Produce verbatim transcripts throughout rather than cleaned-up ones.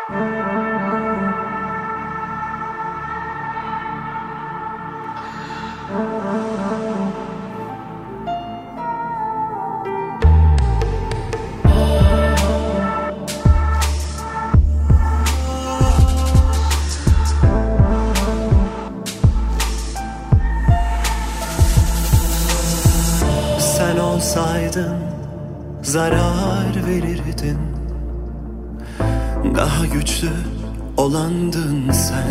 Sen olsaydın zarar verirdin, daha güçlü olandın sen.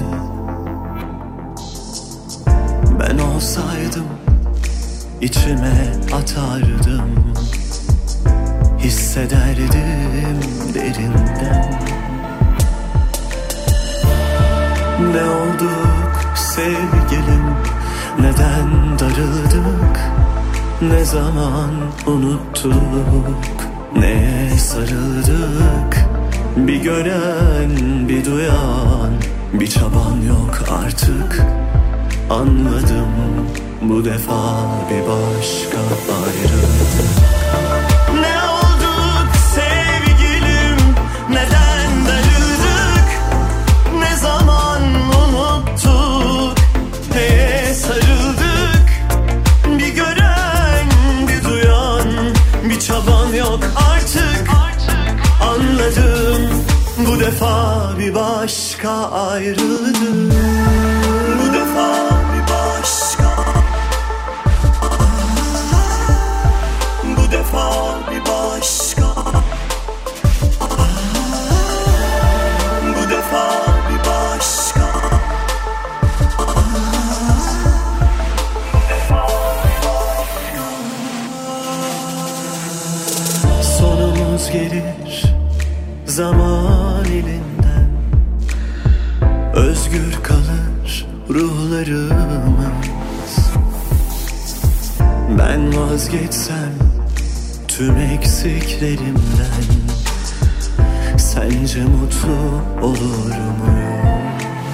Ben olsaydım içime atardım, hissederdim derinden. Ne olduk sevgilim, neden darıldık, ne zaman unuttuk, neye sarıldık? Bir gören, bir duyan, bir çaban yok artık. Anladım, bu defa bir başka ayrıldık. Ne olduk sevgilim, neden darıldık, ne zaman unuttuk, neye sarıldık? Bir gören, bir duyan, bir çaban yok artık. Anladım, bu defa bir başka ayrıldık. Bu defa bir başka. Bu defa bir başka. Bu defa bir başka. Sonumuz gelir zaman elinden, özgür kalır ruhlarımız. Ben vazgeçsem tüm eksiklerimden, sence mutlu olur muyum?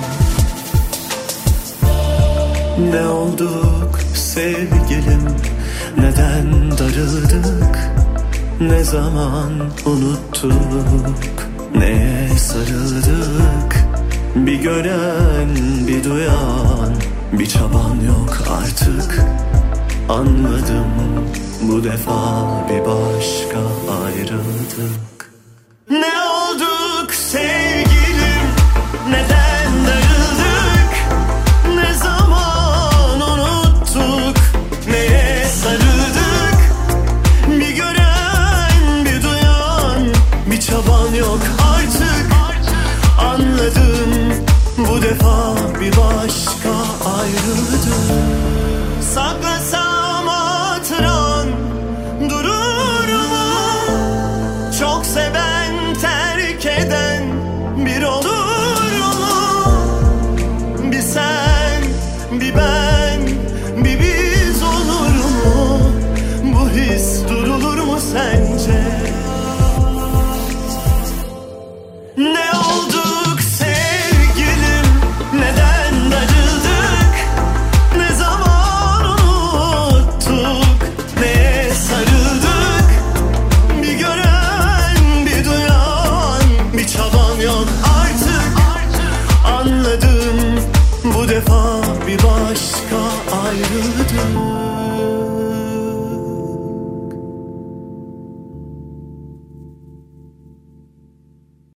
Ne olduk sevgilim, neden darıldık, ne zaman unuttuk, neye sarıldık? Bir gören, bir duyan, bir çaban yok artık. Anladım, bu defa bir başka ayrıldık. Ne olduk sevgilim, neden darıldık, ne zaman unuttuk, neye sarıldık? Bir gören, bir duyan, bir çaban yok artık. Anladım, bu defa bir başka ayrıldık.